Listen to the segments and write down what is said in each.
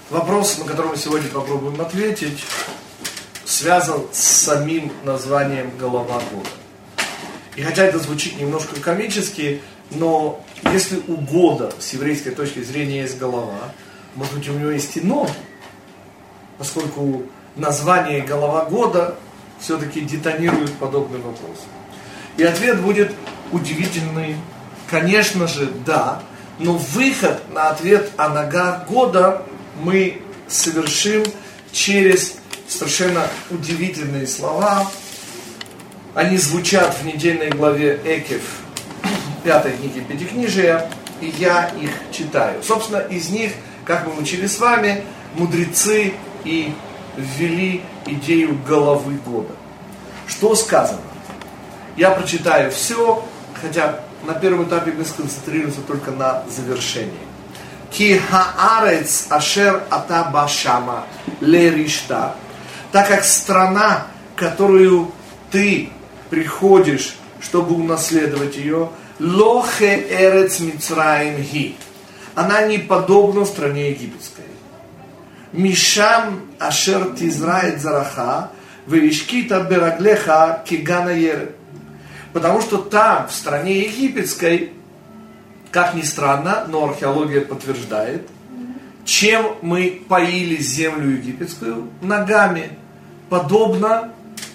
Вопрос, на который мы сегодня попробуем ответить, связан с самим названием «Голова года». И хотя это звучит немножко комически, но если у года с еврейской точки зрения есть голова, может быть, у него есть и ноги, поскольку название «Голова года» все-таки детонирует подобный вопрос. И ответ будет удивительный. Конечно же, да, но выход на ответ о ногах года мы совершим через совершенно удивительные слова. Они звучат в недельной главе Экев, 5 книги Пятикнижия, и я их читаю. Собственно, из них, как мы учили с вами, мудрецы и ввели идею головы года. Что сказано? Я прочитаю все, хотя на первом этапе мы сконцентрируемся только на завершении. Ки хаарец ашер ата башама леришта, так как страна, которую ты приходишь, чтобы унаследовать ее, лохе эрец мицраим ги, она не подобна стране египетской. Мишам ашер тизрает зараха, веишкита бераглеха кигана ер. Потому что там, в стране египетской, как ни странно, но археология подтверждает, чем мы поили землю египетскую? Ногами, подобно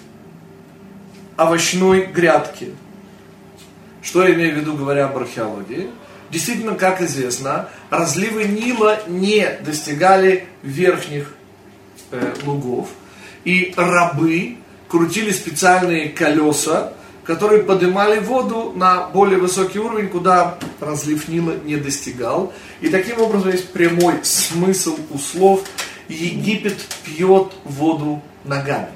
овощной грядке. Что я имею в виду, говоря об археологии? Действительно, как известно, разливы Нила не достигали верхних лугов, и рабы крутили специальные колеса, которые поднимали воду на более высокий уровень, куда разлив Нила не достигал. И таким образом есть прямой смысл у слов: Египет пьет воду ногами.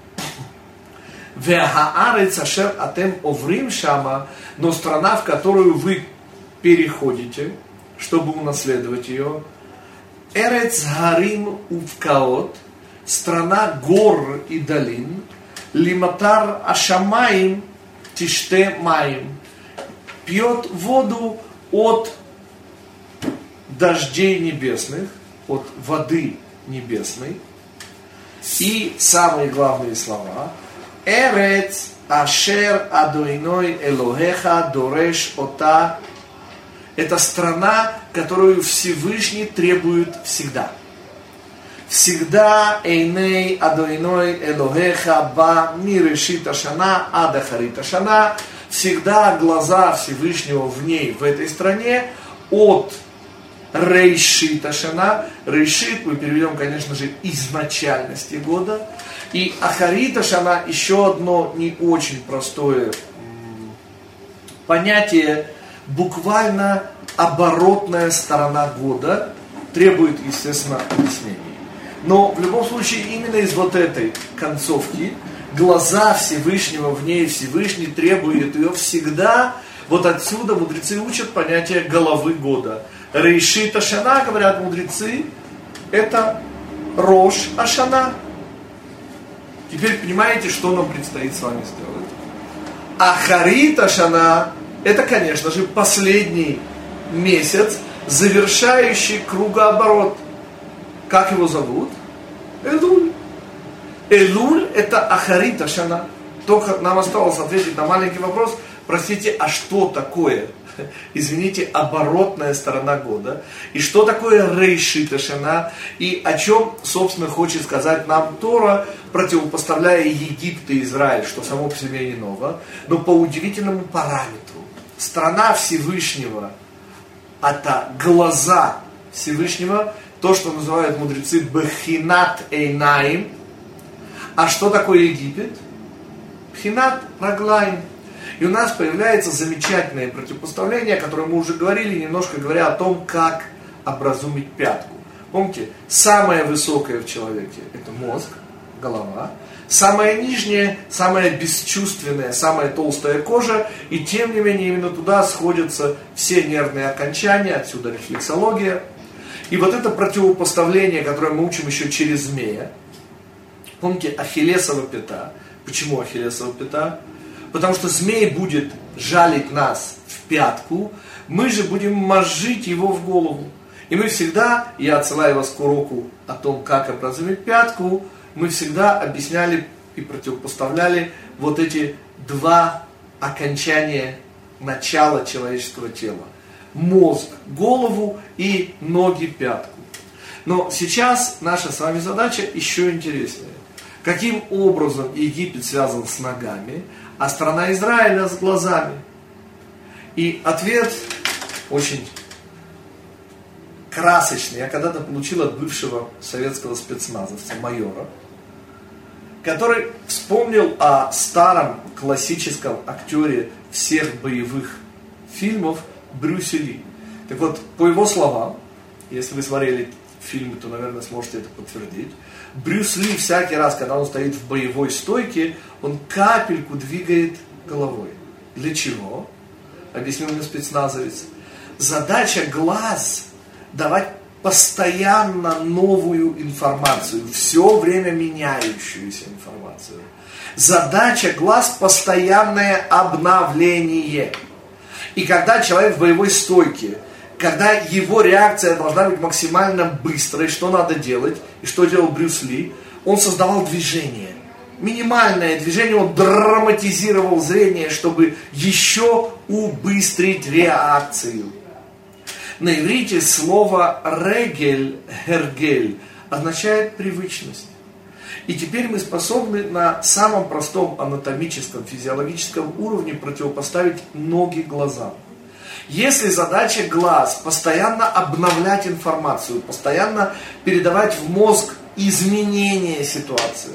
Но страна, в которую вы переходите, чтобы унаследовать ее, Эрец Гарим Увкаот, страна гор и долин, Лиматар Ашамаим Тиште Маим, пьет воду от дождей небесных, от воды небесной. И самые главные слова: Эрец Ашер Адоиной Элохеха Дореш Ота. Это страна, которую Всевышний требует всегда. Всегда Эйней Адоиной Элохеха Ба Мирешит Ашана Адахарит Ашана. Всегда глаза Всевышнего в ней, в этой стране, от Рейшит Ашана. Рейшит мы переведем, конечно же, изначальности года. И Ахарит Ашана еще одно не очень простое понятие. Буквально оборотная сторона года требует, естественно, объяснений. Но в любом случае именно из вот этой концовки глаза Всевышнего в ней, Всевышний требует ее всегда. Вот отсюда мудрецы учат понятие головы года. Рейшит Ашана, говорят мудрецы, это Рош Ашана. Теперь понимаете, что нам предстоит с вами сделать. Ахарит Ашана — это, конечно же, последний месяц, завершающий кругооборот. Как его зовут? Элуль. Элуль — это Ахарит Ашана. Только нам осталось ответить на маленький вопрос. Простите, а что такое, извините, оборотная сторона года? И что такое Рейшит Ашана? И о чем, собственно, хочет сказать нам Тора, противопоставляя Египет и Израиль, что само по себе не ново, но по удивительному параметру. Страна Всевышнего — это глаза Всевышнего, то, что называют мудрецы Бехинат Эйнаим. А что такое Египет? Бехинат Раглаим. И у нас появляется замечательное противопоставление, о котором мы уже говорили, немножко говоря о том, как образумить пятку. Помните, самое высокое в человеке — это мозг, голова. Самое нижнее, самое бесчувственное, самая толстая кожа, и тем не менее именно туда сходятся все нервные окончания, отсюда рефлексология. И вот это противопоставление, которое мы учим еще через змея. Помните, Ахиллесова пята. Почему Ахиллесова пята? Потому что змей будет жалить нас в пятку, мы же будем мозжить его в голову. И мы всегда, я отсылаю вас к уроку о том, как образовать пятку, мы всегда объясняли и противопоставляли вот эти два окончания начала человеческого тела. Мозг, голову и ноги, пятку. Но сейчас наша с вами задача еще интереснее. Каким образом Египет связан с ногами, а страна Израиля с глазами? И ответ очень красочный. Я когда-то получил от бывшего советского спецназовца, майора, который вспомнил о старом классическом актере всех боевых фильмов Брюсе Ли. Так вот, по его словам, если вы смотрели фильмы, то, наверное, сможете это подтвердить, Брюс Ли всякий раз, когда он стоит в боевой стойке, он капельку двигает головой. Для чего? Объяснил мне спецназовец. Задача глаз давать постоянно новую информацию, все время меняющуюся информацию. Задача глаз постоянное обновление. И когда человек в боевой стойке, когда его реакция должна быть максимально быстрой, что надо делать, и что делал Брюс Ли, он создавал движение. Минимальное движение, он драматизировал зрение, чтобы еще убыстрить реакцию. На иврите слово «регель», «хергель» означает привычность. И теперь мы способны на самом простом анатомическом, физиологическом уровне противопоставить ноги глазам. Если задача глаз постоянно обновлять информацию, постоянно передавать в мозг изменения ситуации.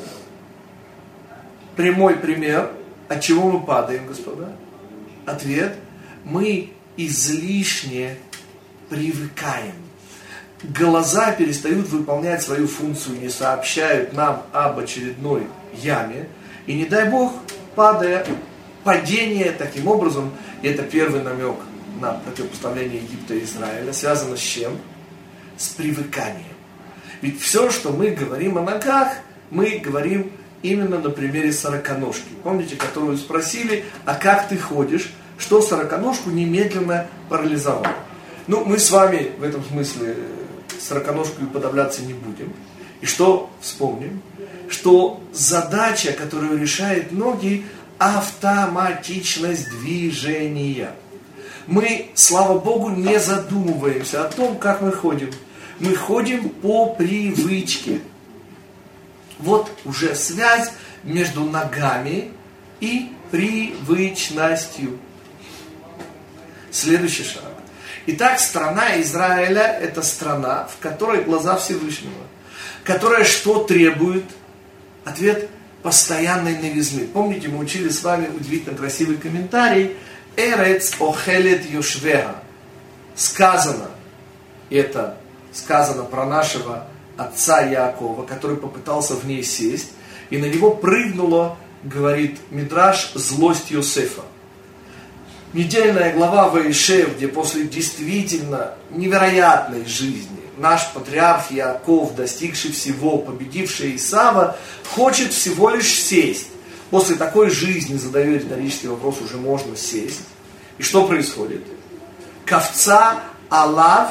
Прямой пример, от чего мы падаем, господа? Ответ: мы излишне привыкаем. Глаза перестают выполнять свою функцию, не сообщают нам об очередной яме. И не дай Бог, падая, падение таким образом, и это первый намек на противопоставление Египта и Израиля, связано с чем? С привыканием. Ведь все, что мы говорим о ногах, мы говорим именно на примере сороконожки. Помните, которую спросили, а как ты ходишь, что сороконожку немедленно парализовало? Ну, мы с вами в этом смысле сороконожку уподобляться не будем. И что вспомним? Что задача, которую решает ноги, автоматичность движения. Мы, слава Богу, не задумываемся о том, как мы ходим. Мы ходим по привычке. Вот уже связь между ногами и привычностью. Следующий шаг. Итак, страна Израиля – это страна, в которой глаза Всевышнего, которая что требует? Ответ – постоянной новизны. Помните, мы учили с вами удивительно красивый комментарий «Эрец охелет йошвеха». Сказано, это сказано про нашего отца Яакова, который попытался в ней сесть, и на него прыгнула, говорит Мидраш, злость Йосефа. Недельная глава Ваишев, где после действительно невероятной жизни наш патриарх Яаков, достигший всего, победивший Исава, хочет всего лишь сесть. После такой жизни, задаю риторический вопрос, уже можно сесть. И что происходит? Кафац алав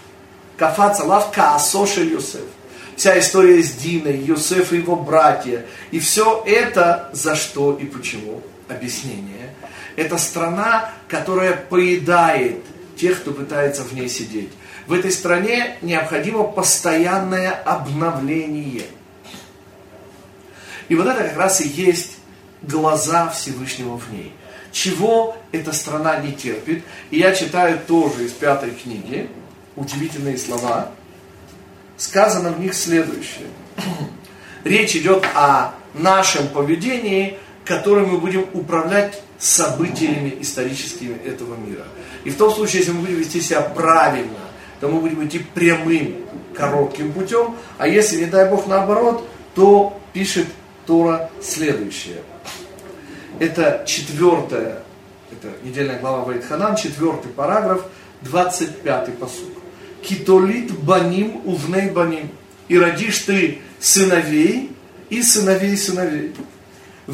каасо шель Йосеф. Вся история с Диной, Йосеф и его братья. И все это за что и почему? Объяснение. Это страна, которая поедает тех, кто пытается в ней сидеть. В этой стране необходимо постоянное обновление. И вот это как раз и есть глаза Всевышнего в ней. Чего эта страна не терпит? И я читаю тоже из 5 книги удивительные слова. Сказано в них следующее. Речь идет о нашем поведении, которым мы будем управлять событиями историческими этого мира. И в том случае, если мы будем вести себя правильно, то мы будем идти прямым, коротким путем, а если, не дай Бог, наоборот, то пишет Тора следующее. Это 4-я, это недельная глава Ваэтханан, 4-й параграф, 25-й пасук. Китолит баним увней баним. И родишь ты сыновей и сыновей сыновей.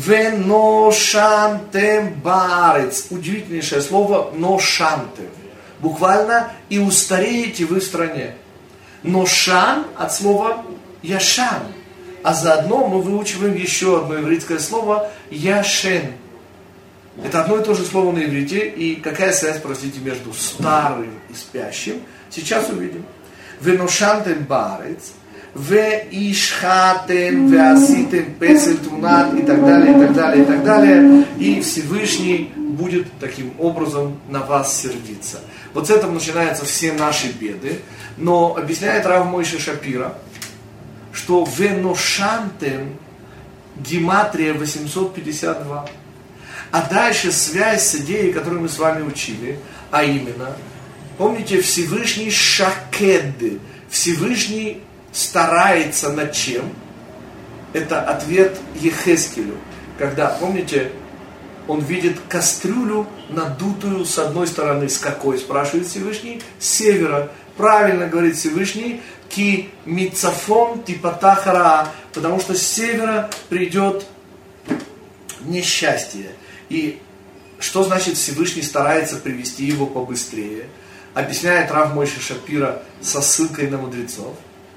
Веношантем баарец. Удивительнейшее слово ношантем. Буквально «и устареете вы в стране». Но шан от слова яшан. А заодно мы выучиваем еще одно еврейское слово яшен. Это одно и то же слово на иврите. И какая связь, простите, между старым и спящим? Сейчас увидим. Веношантем баарец, веишхатем, веаситем, песель тунат и так далее, и так далее, и так далее. И Всевышний будет таким образом на вас сердиться. Вот с этого начинаются все наши беды. Но объясняет Рав Мойше Шапира, что веношантем гематрия 852. А дальше связь с идеей, которую мы с вами учили, а именно, помните, Всевышний шакед, Всевышний старается над чем? Это ответ Ехескелю, когда, помните, он видит кастрюлю, надутую с одной стороны, с какой, спрашивает Всевышний, с севера. Правильно говорит Всевышний, ки мицафон типатахара, потому что с севера придет несчастье. И что значит Всевышний старается привести его побыстрее? Объясняет Рав Мойше Шапира со ссылкой на мудрецов.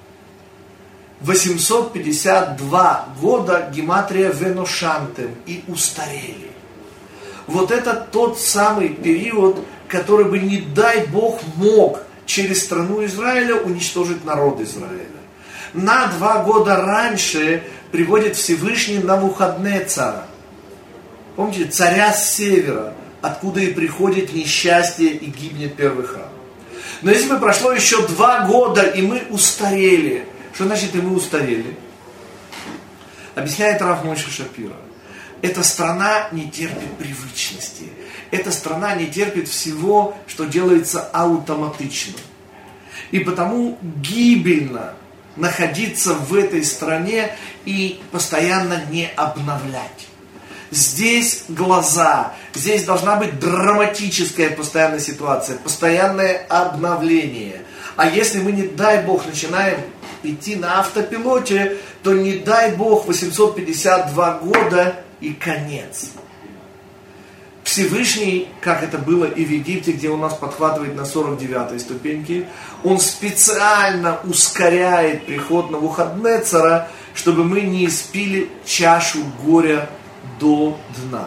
852 года гематрия веношантем и устарели. Вот это тот самый период, который бы, не дай Бог, мог через страну Израиля уничтожить народ Израиля. На 2 года раньше приводит Всевышний Навуходнецара. Помните, царя с севера, откуда и приходит несчастье и гибнет первый храм. Но если бы прошло еще 2 года, и мы устарели, что значит и мы устарели? Объясняет Рав Мойше Шапира. Эта страна не терпит привычности. Эта страна не терпит всего, что делается автоматично. И потому гибельно находиться в этой стране и постоянно не обновлять. Здесь глаза, здесь должна быть драматическая постоянная ситуация, постоянное обновление. А если мы, не дай Бог, начинаем идти на автопилоте, то не дай Бог 852 года и конец. Всевышний, как это было и в Египте, где он нас подхватывает на 49-й ступеньке, он специально ускоряет приход Навуходнецара, чтобы мы не испили чашу горя до дна.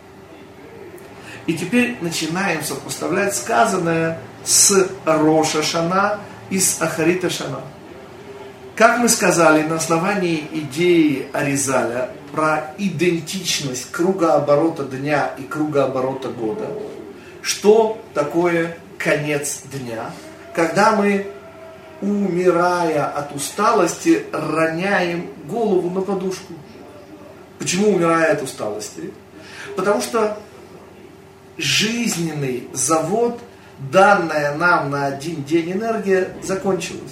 И теперь начинаем сопоставлять сказанное с Рош ха-Шана и с Ахарит ха-Шана. Как мы сказали, на основании идеи Аризаля про идентичность кругооборота дня и кругооборота года, что такое конец дня, когда мы, умирая от усталости, роняем голову на подушку. Почему умирая от усталости? Потому что жизненный завод, данная нам на 1 день энергия, закончилась.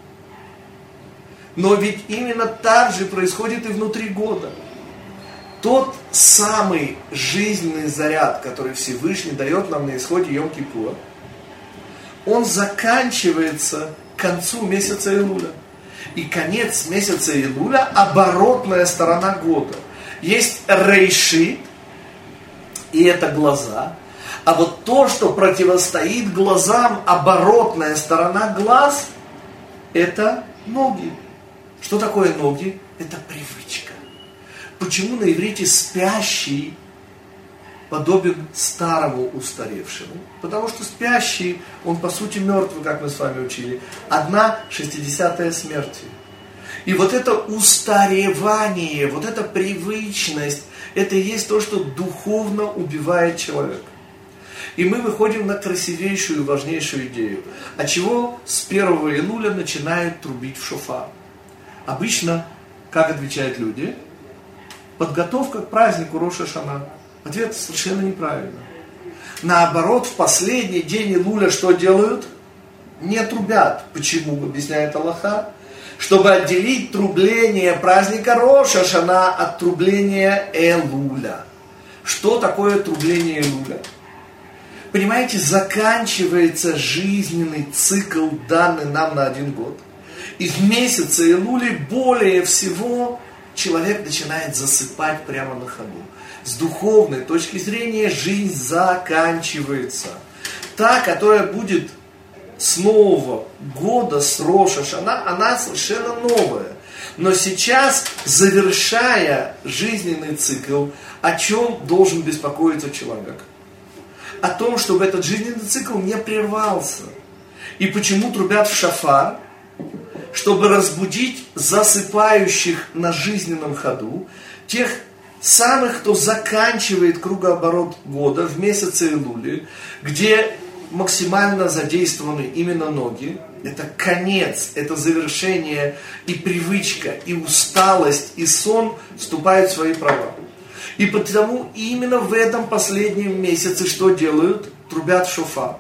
Но ведь именно так же происходит и внутри года. Тот самый жизненный заряд, который Всевышний дает нам на исходе Йом-Кипура, он заканчивается к концу месяца Илуля. И конец месяца Илуля – оборотная сторона года. Есть рейшит, и это глаза. А вот то, что противостоит глазам, оборотная сторона глаз, это ноги. Что такое ноги? Это привычка. Почему на иврите спящий подобен старому устаревшему? Потому что спящий, он по сути мертвый, как мы с вами учили. 1/60 смерти. И вот это устаревание, вот эта привычность, это и есть то, что духовно убивает человека. И мы выходим на красивейшую и важнейшую идею. От чего с 1 Илуля начинают трубить в шофар? Обычно, как отвечают люди, подготовка к празднику Рош ха-Шана. Ответ совершенно неправильно. Наоборот, в последний день Илуля что делают? Не трубят. Почему, объясняет Аллаха? Чтобы отделить трубление праздника Рош ха-Шана от трубления Элуля. Что такое трубление Элуля? Понимаете, заканчивается жизненный цикл, данный нам на 1 год. И в месяце Илули более всего человек начинает засыпать прямо на ходу. С духовной точки зрения жизнь заканчивается. та, которая будет с Нового года, с Рош ха-Шана, она совершенно новая. Но сейчас, завершая жизненный цикл, о чем должен беспокоиться человек? О том, чтобы этот жизненный цикл не прервался. И почему трубят в шафар? Чтобы разбудить засыпающих на жизненном ходу, тех самых, кто заканчивает кругооборот года в месяце Илули, где максимально задействованы именно ноги. Это конец, это завершение, и привычка, и усталость, и сон вступают в свои права. И потому именно в этом последнем месяце что делают? Трубят в шофар.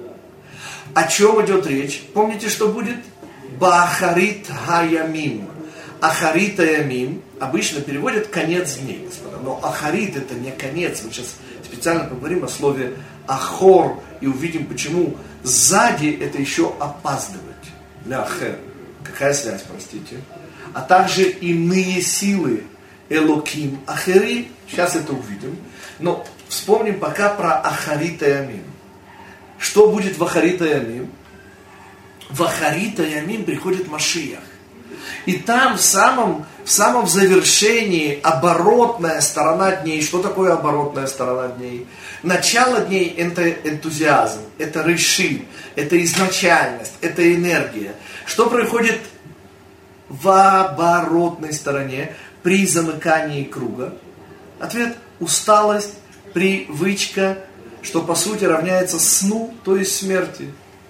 О чем идет речь? Помните, что будет? Баахарит хаямим. Ахарит хаямим обычно переводят конец дней, господа. Но ахарит это не конец. Мы сейчас специально поговорим о слове ахор и увидим, почему сзади это еще опаздывать. Ляхер. Какая связь, простите? А также иные силы. Элоким ахери. Сейчас это увидим. Но вспомним пока про ахарит хаямим. Что будет в ахарит хаямим? В ахарит хаямим приходит Машиах. И там в самом завершении оборотная сторона дней. Что такое оборотная сторона дней? Начало дней это энтузиазм, это реши, это изначальность, это энергия. Что происходит в оборотной стороне при замыкании круга? Ответ – усталость, привычка, что по сути равняется сну, то есть смерти.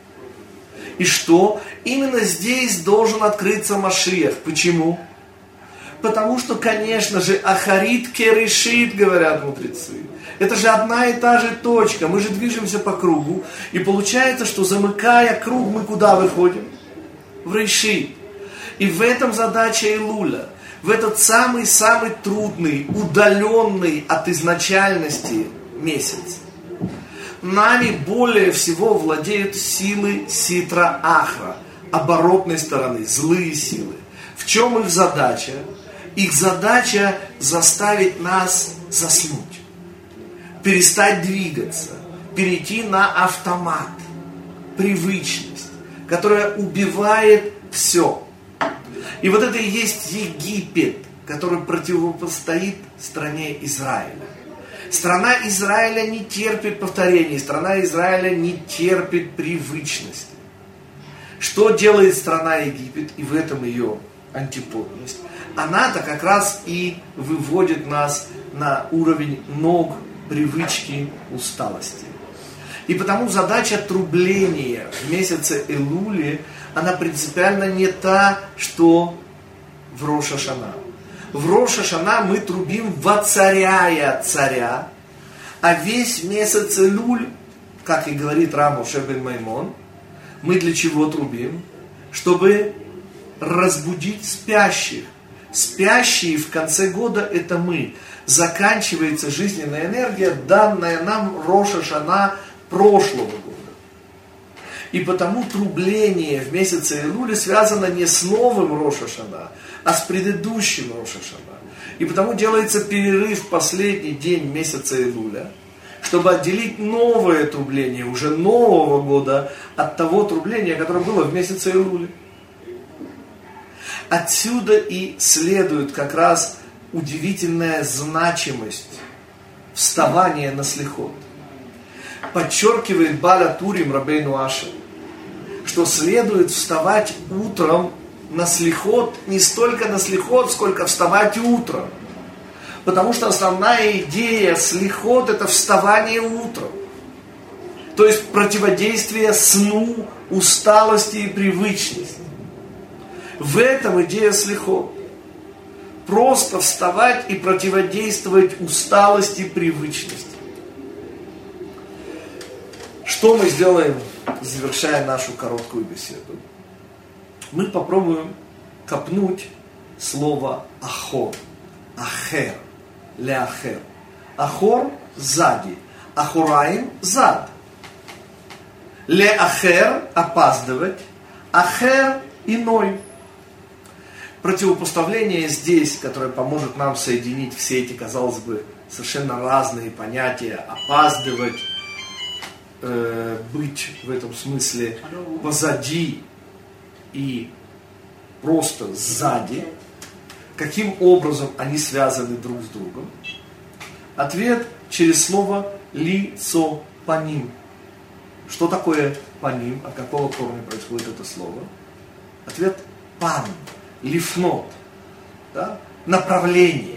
И что? Именно здесь должен открыться Машиах. Почему? Потому что, конечно же, ахарит керешит, говорят мудрецы. Это же одна и та же точка. Мы же движемся по кругу. И получается, что замыкая круг, мы куда выходим? В решит. И в этом задача Илуля. В этот самый-самый трудный, удаленный от изначальности месяц. Нами более всего владеют силы Ситра Ахра, оборотной стороны, злые силы. В чем их задача? Их задача заставить нас заснуть, перестать двигаться, перейти на автомат, привычность, которая убивает все. И вот это и есть Египет, который противопостоит стране Израиля. Страна Израиля не терпит повторений, страна Израиля не терпит привычности. Что делает страна Египет, и в этом ее антиподность? Она-то как раз и выводит нас на уровень ног, привычки, усталости. И потому задача трубления в месяце Элули, она принципиально не та, что в Рош ха-Шана. В Рош ха-Шана мы трубим воцаряя царя, а весь месяц Элуль, как и говорит Рав Моше бен Маймон, мы для чего трубим? Чтобы разбудить спящих. Спящие в конце года это мы. Заканчивается жизненная энергия, данная нам Рош ха-Шана прошлого года. И потому трубление в месяце Элуле связано не с новым Рош ха-Шана, а с предыдущим Рош ха-Шана. И потому делается перерыв в последний день месяца Элуля, чтобы отделить новое трубление, уже нового года, от того трубления, которое было в месяце Элуле. Отсюда и следует как раз удивительная значимость вставания на слихот. Подчеркивает Бааль ха-Турим Рабейну Аши, что следует вставать утром на слихот, не столько на слихот, сколько вставать утром. Потому что основная идея слихот – это вставание утром. То есть противодействие сну, усталости и привычности. В этом идея слихот. Просто вставать и противодействовать усталости и привычности. Что мы сделаем, завершая нашу короткую беседу? Мы попробуем копнуть слово ахор, ахер, ляхер. Ахор – сзади, ахураим – зад. Ляхер – опаздывать, ахер – иной. Противопоставление здесь, которое поможет нам соединить все эти, казалось бы, совершенно разные понятия: опаздывать, быть в этом смысле позади и просто сзади? Каким образом они связаны друг с другом? Ответ через слово лицо, паним. Что такое паним? От какого корня происходит это слово? Ответ пан, лифнот, да? Направление.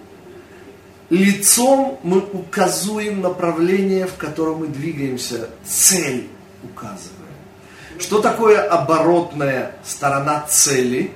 Лицом мы указываем направление, в котором мы двигаемся, цель указываем. Что такое оборотная сторона цели?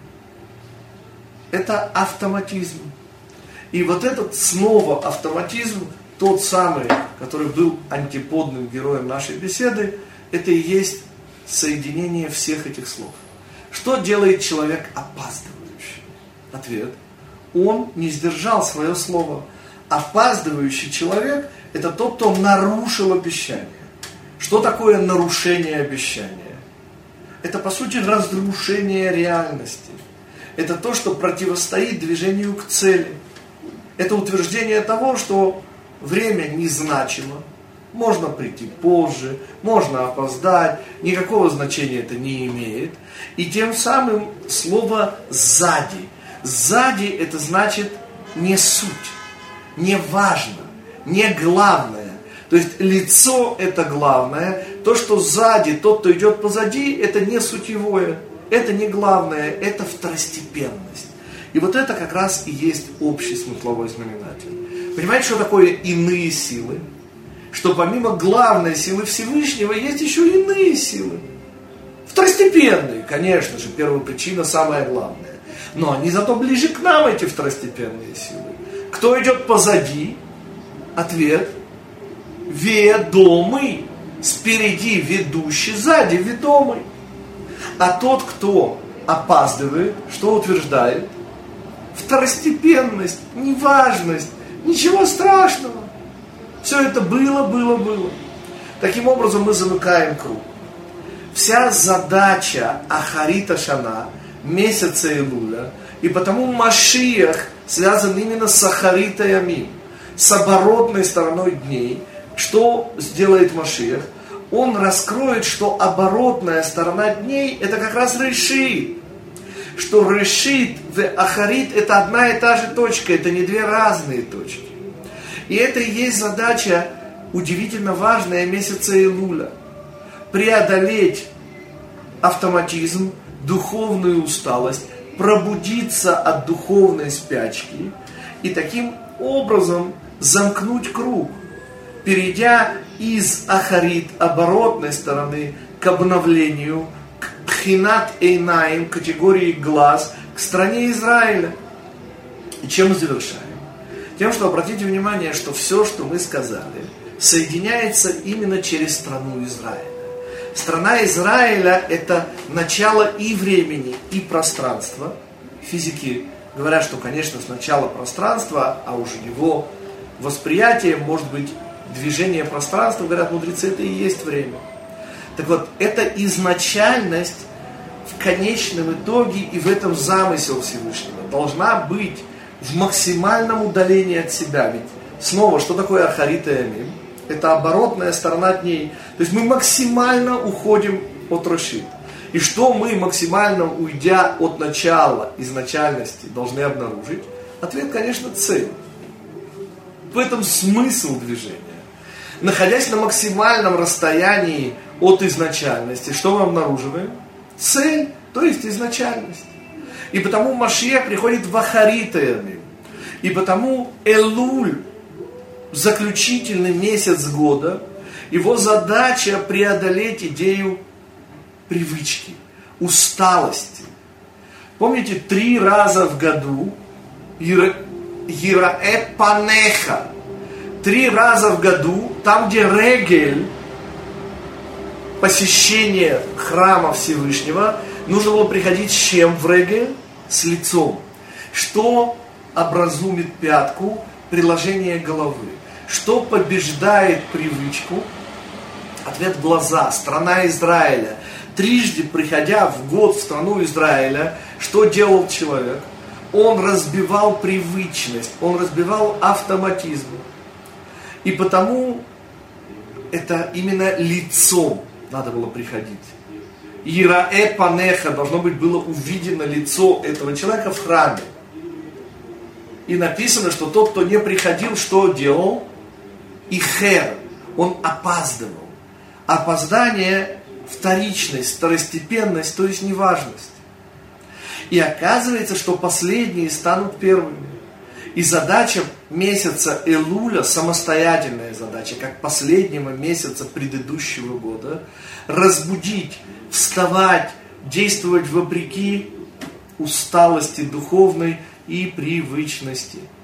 Это автоматизм. И вот этот снова автоматизм, тот самый, который был антиподным героем нашей беседы, это и есть соединение всех этих слов. Что делает человек опаздывающий? Ответ. Он не сдержал свое слово. Опаздывающий человек – это тот, кто нарушил обещание. Что такое нарушение обещания? Это, по сути, разрушение реальности. Это то, что противостоит движению к цели. Это утверждение того, что время незначимо, можно прийти позже, можно опоздать, никакого значения это не имеет. И тем самым слово «сзади». Сзади это значит не суть, не важно, не главное. То есть лицо это главное, то, что сзади, тот, кто идет позади, это не сутьевое, это не главное, это второстепенность. И вот это как раз и есть общий смысловой знаменатель. Понимаете, что такое иные силы? Что помимо главной силы Всевышнего есть еще иные силы. Второстепенные, конечно же, первопричина самая главная. Но они зато ближе к нам, эти второстепенные силы. Кто идет позади? Ответ. Ведомый. Спереди ведущий, сзади ведомый. А тот, кто опаздывает, что утверждает? Второстепенность, неважность, ничего страшного. Все это было. Таким образом мы замыкаем круг. Вся задача Ахарита Шана, месяца Илуля, и потому Машиах связан именно с Ахарита Ямим, с оборотной стороной дней. Что сделает Машиах? Он раскроет, что оборотная сторона дней это как раз Решит. Что Решит в Ахарит это одна и та же точка, это не две разные точки. И это и есть задача удивительно важная месяца Илуля. Преодолеть автоматизм, духовную усталость, пробудиться от духовной спячки и таким образом замкнуть круг, перейдя из Ахарит, оборотной стороны, к обновлению, к Пхинат Эйнаим, категории глаз, к стране Израиля. И чем мы завершаем? Тем, что обратите внимание, что все, что мы сказали, соединяется именно через страну Израиля. Страна Израиля – это начало и времени, и пространства. Физики говорят, что, конечно, сначала пространства, а уже его восприятие может быть движение пространства, говорят мудрецы, это и есть время. Так вот, это изначальность в конечном итоге и в этом замысел Всевышнего должна быть в максимальном удалении от себя. Ведь снова, что такое Ахарит и Ямим? Это оборотная сторона дней. То есть мы максимально уходим от Решит. И что мы максимально, уйдя от начала, изначальности, должны обнаружить? Ответ, конечно, цель. В этом смысл движения. Находясь на максимальном расстоянии от изначальности, что мы обнаруживаем? Цель, то есть изначальность. И потому Машиах приходит в Ахарит и Ямим. И потому Элуль, заключительный месяц года, его задача преодолеть идею привычки, усталости. Помните, 3 раза в году Йираэ Панеха, 3 раза в году, там, где Регель, посещение храма Всевышнего, нужно было приходить с чем в Регель? С лицом. Что образумит пятку? Приложение головы. Что побеждает привычку? Ответ – глаза, страна Израиля. Трижды приходя в год в страну Израиля, что делал человек? Он разбивал привычность, он разбивал автоматизм. И потому это именно лицом надо было приходить. Ирае панеха, должно быть было увидено лицо этого человека в храме. И написано, что тот, кто не приходил, что делал? Ихер, он опаздывал. Опоздание – вторичность, второстепенность, то есть неважность. И оказывается, что последние станут первыми. И задача месяца Элуля, самостоятельная задача, как последнего месяца предыдущего года, разбудить, вставать, действовать вопреки усталости духовной и привычности.